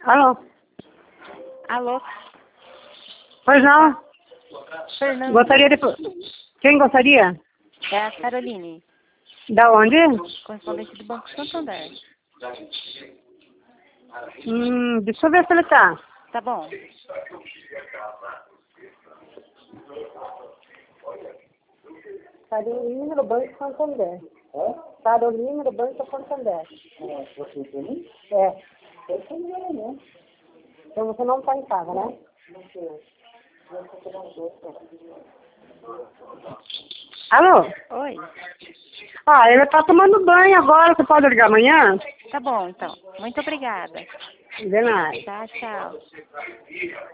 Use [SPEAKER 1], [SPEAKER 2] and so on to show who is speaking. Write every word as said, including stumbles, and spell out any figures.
[SPEAKER 1] Alô?
[SPEAKER 2] Alô?
[SPEAKER 1] Pois não?
[SPEAKER 2] Fernanda.
[SPEAKER 1] Gostaria de... Quem gostaria?
[SPEAKER 2] É a Caroline,
[SPEAKER 1] Da onde?
[SPEAKER 2] correspondente do Banco Santander.
[SPEAKER 1] Hum, deixa eu ver se ele tá.
[SPEAKER 2] Tá bom.
[SPEAKER 1] Carolina do Banco Santander. É? Carolina do Banco Santander. É. Então você não está em casa, né? Alô?
[SPEAKER 2] Oi.
[SPEAKER 1] Ah, ele tá tomando banho agora. Você pode ligar amanhã?
[SPEAKER 2] Tá bom, então. Muito obrigada.
[SPEAKER 1] De nada.
[SPEAKER 2] Tá, tchau.